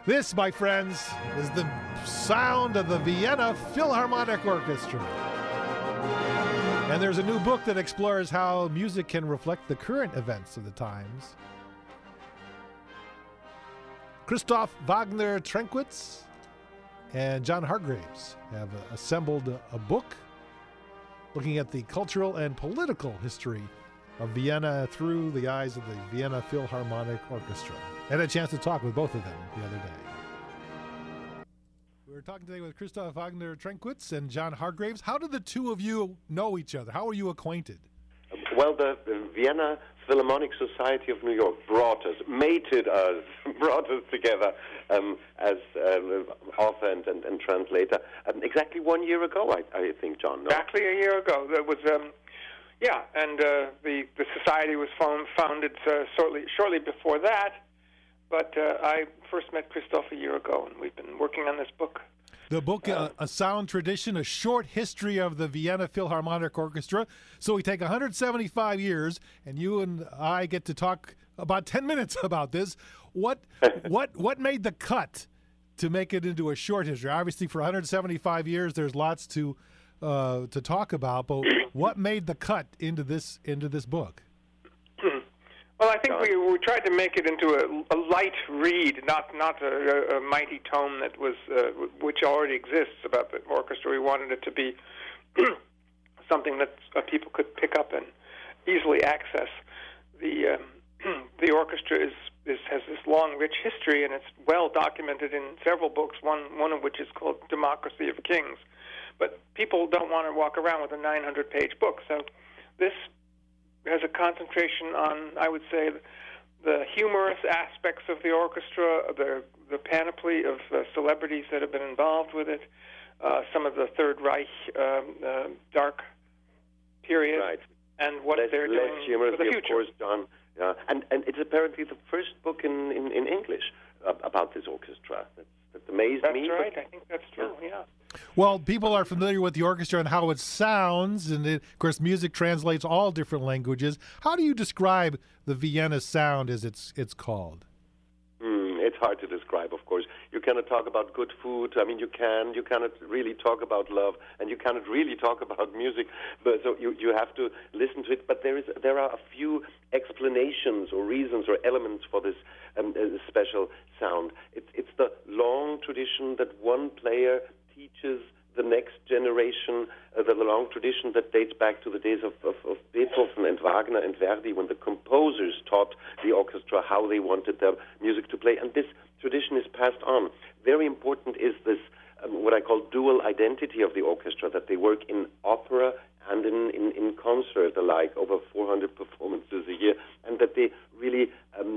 This, my friends, is the sound of the Vienna Philharmonic Orchestra. And there's a new book that explores how music can reflect the current events of the times. Christoph Wagner Trenkwitz and John Hargreaves have assembled a book looking at the cultural and political history of Vienna through the eyes of the Vienna Philharmonic Orchestra. I had a chance to talk with both of them the other day. We're talking today with Christoph Wagner Trenkwitz and John Hargreaves. How did the two of you know each other? How were you acquainted? Well, the Vienna Philharmonic Society of New York brought us, mated us, brought us together as author and translator exactly 1 year ago, I think, John. No? Exactly a year ago. There was, and the society was founded shortly before that. But I first met Christoph a year ago, and we've been working on this book. The book, A Sound Tradition, a short history of the Vienna Philharmonic Orchestra. So we take 175 years, and you and I get to talk about 10 minutes about this. What made the cut to make it into a short history? Obviously, for 175 years, there's lots to talk about. But what made the cut into this book? Well, I think we tried to make it into a light read, not a mighty tome that was which already exists about the orchestra. We wanted it to be something that people could pick up and easily access. The orchestra has this long, rich history, and it's well documented in several books. One of which is called Democracy of Kings. But people don't want to walk around with a 900-page book, so this has a concentration on, I would say, the humorous aspects of the orchestra, the panoply of celebrities that have been involved with it, some of the Third Reich dark period, right, and what they're doing for the future. Of course, John. And it's apparently the first book in English about this orchestra. That amazed me. That's right. I think that's true, yeah. Well, people are familiar with the orchestra and how it sounds, and of course, music translates all different languages. How do you describe the Vienna sound, as it's called? It's hard to describe, of course. You cannot talk about good food. I mean, you cannot really talk about love, and you cannot really talk about music. But so you have to listen to it. But there are a few explanations or reasons or elements for this special sound. It's the long tradition that one player teaches the next generation, the long tradition that dates back to the days of Beethoven and Wagner and Verdi, when the composers taught the orchestra how they wanted their music to play. And this tradition is passed on. Very important is this, what I call dual identity of the orchestra, that they work in opera and in concert alike, over 400 performances a year, and that they really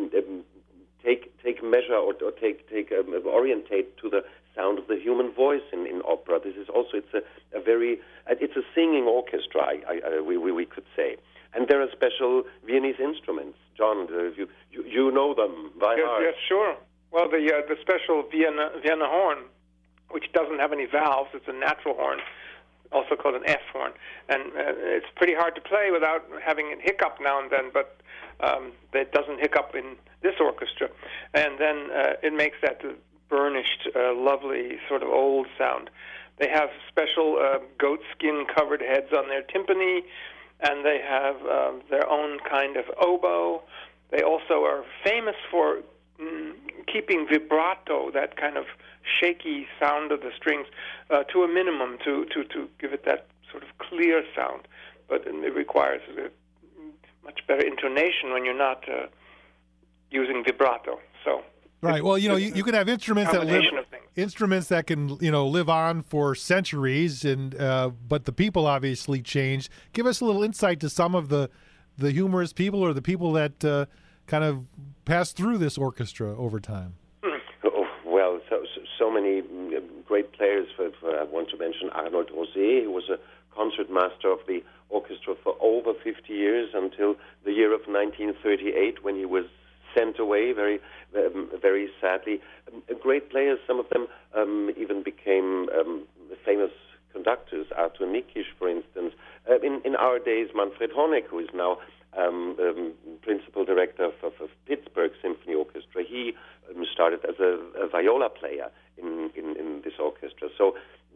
take measure or orientate to the sound of the human voice in opera. This is also it's a singing orchestra, we could say, and there are special Viennese instruments. John, you know them by heart. Yes, sure. Well, the special Vienna horn, which doesn't have any valves, it's a natural horn, also called an F horn, and it's pretty hard to play without having it hiccup now and then, but that doesn't hiccup in this orchestra, and then it makes that burnished, lovely sort of old sound. They have special goat skin covered heads on their timpani, and they have their own kind of oboe. They also are famous for keeping vibrato, that kind of shaky sound of the strings, to a minimum to give it that sort of clear sound. But it requires a much better intonation when you're not using vibrato. So. Right. Well, you can have instruments that can live on for centuries, and but the people obviously change. Give us a little insight to some of the humorous people or the people that kind of pass through this orchestra over time. Well, so many great players. I want to mention Arnold Rosé, who was a concert master of the orchestra for over 50 years until the year of 1938, when he was sent away very, very sadly. Great players, some of them even became famous conductors. Arthur Nikisch, for instance. In our days, Manfred Honeck, who is now principal director of Pittsburgh Symphony Orchestra, he started as a viola player in this orchestra. So,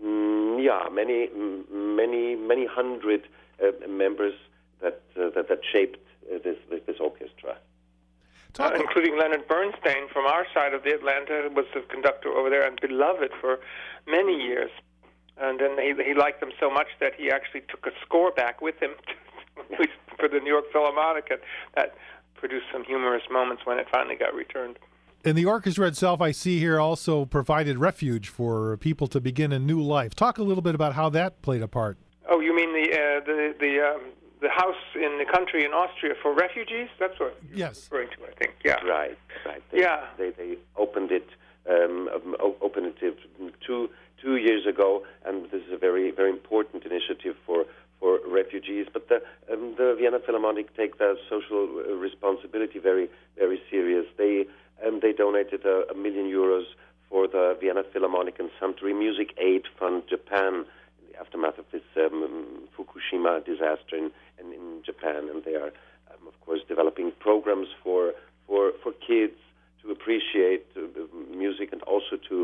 many hundred members that shaped this orchestra. Including Leonard Bernstein from our side of the Atlanta, was the conductor over there and beloved for many years. And then he liked them so much that he actually took a score back with him for the New York Philharmonic, and that produced some humorous moments when it finally got returned. And the orchestra itself, I see here, also provided refuge for people to begin a new life. Talk a little bit about how that played a part. Oh, you mean the house in the country in Austria for refugees? That's what you're referring to, I think. Yeah. Right. They opened it. Opened it 2 years ago, and this is a very, very important initiative for refugees. But the Vienna Philharmonic take their social responsibility very, very serious. They donated €1 million for the Vienna Philharmonic and Suntory Music Aid Fund Japan in the aftermath of this Fukushima disaster in Japan, and they are of course developing programs for kids to appreciate music and also to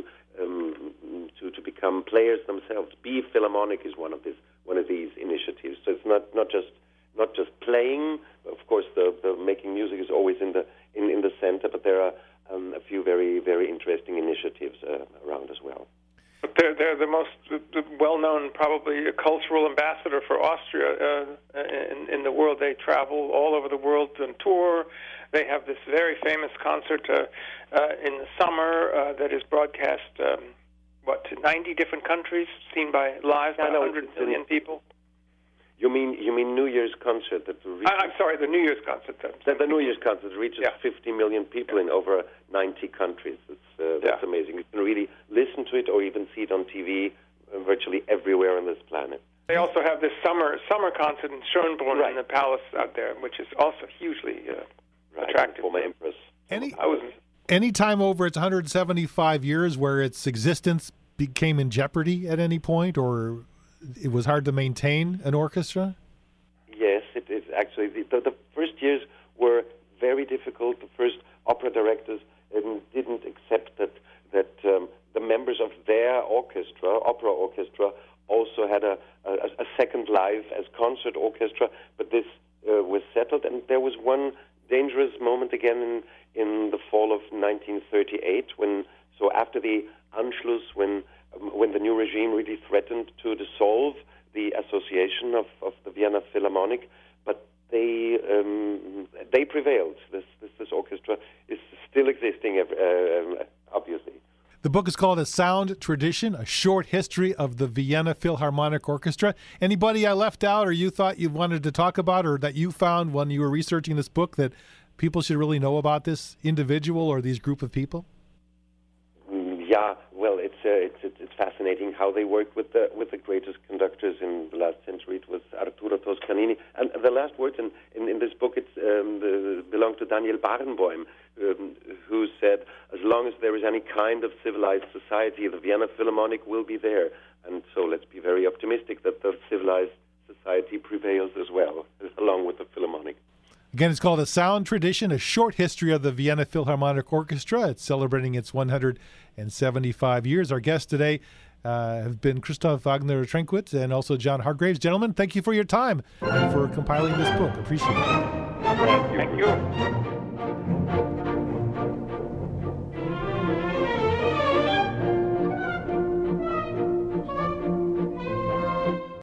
become players themselves. Be Philharmonic is one of these initiatives. So it's not just playing. Of course, the making music is always in the center, but there are a few very, very interesting initiatives around as well. But they're the most well-known, probably, cultural ambassador for Austria in the world. They travel all over the world on tour. They have this very famous concert in the summer that is broadcast, to 90 different countries, seen live by 100 million people. You mean New Year's concert that reaches... I'm sorry, the New Year's concert. The New Year's concert reaches 50 million people in over 90 countries. That's amazing. You can really listen to it or even see it on TV virtually everywhere on this planet. They also have this summer concert in Schönbrunn in the palace out there, which is also hugely attractive. Former Empress. Any time over its 175 years where its existence became in jeopardy at any point, or it was hard to maintain an orchestra? Yes, it is actually. The first years were very difficult. The first opera directors didn't accept that the members of their opera orchestra, also had a second life as concert orchestra. But this was settled, and there was one dangerous moment again in the fall of 1938, after the Anschluss, when the new regime really threatened to dissolve the association of the Vienna Philharmonic, but they prevailed. This orchestra is still existing, obviously. The book is called A Sound Tradition, A Short History of the Vienna Philharmonic Orchestra. Anybody I left out or you thought you wanted to talk about or that you found when you were researching this book that people should really know about this individual or these group of people? Yeah, well, it's fascinating how they worked with the greatest conductors in the last century. It was Arturo Toscanini, and the last words in this book belong to Daniel Barenboim, who said, "As long as there is any kind of civilized society, the Vienna Philharmonic will be there." And so let's be very optimistic that the civilized society prevails as well, along with the Philharmonic. Again, it's called A Sound Tradition, A Short History of the Vienna Philharmonic Orchestra. It's celebrating its 175 years. Our guests today have been Christoph Wagner Trenkwitz and also John Hargreaves. Gentlemen, thank you for your time and for compiling this book. Appreciate it. Thank you.